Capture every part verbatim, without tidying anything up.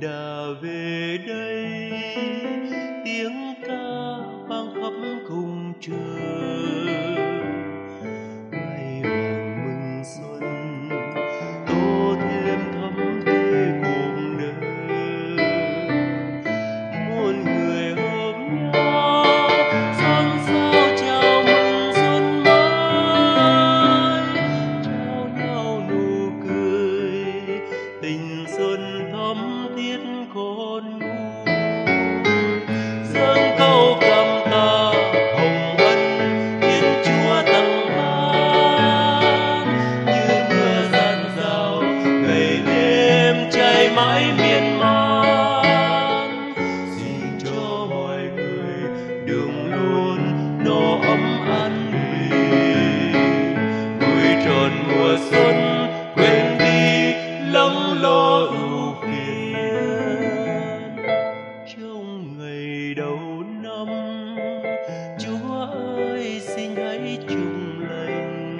đã về đây, tiếng ca vang khắp cùng trời. Ngày vàng mừng xuân tô thêm thắm tươi cuộc đời. Muôn người ôm nhau xôn xao chào mừng xuân mới, trao nhau nụ cười tình xuân thắm thiết khôn nguôi. Dâng câu cảm tạ hồng ân Thiên Chúa tặng ban, như mưa dạt dào ngày đêm cháy mãi miên man. Xin cho mọi người đường luôn no ấm an bình, vui tròn mùa xuân quên đi lắng lo ưu phiền. Trong ngày đầu năm, Chúa ơi xin hãy chúc lành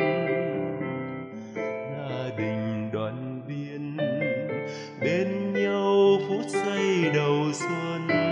gia đình đoàn viên bên nhau phút giây đầu xuân.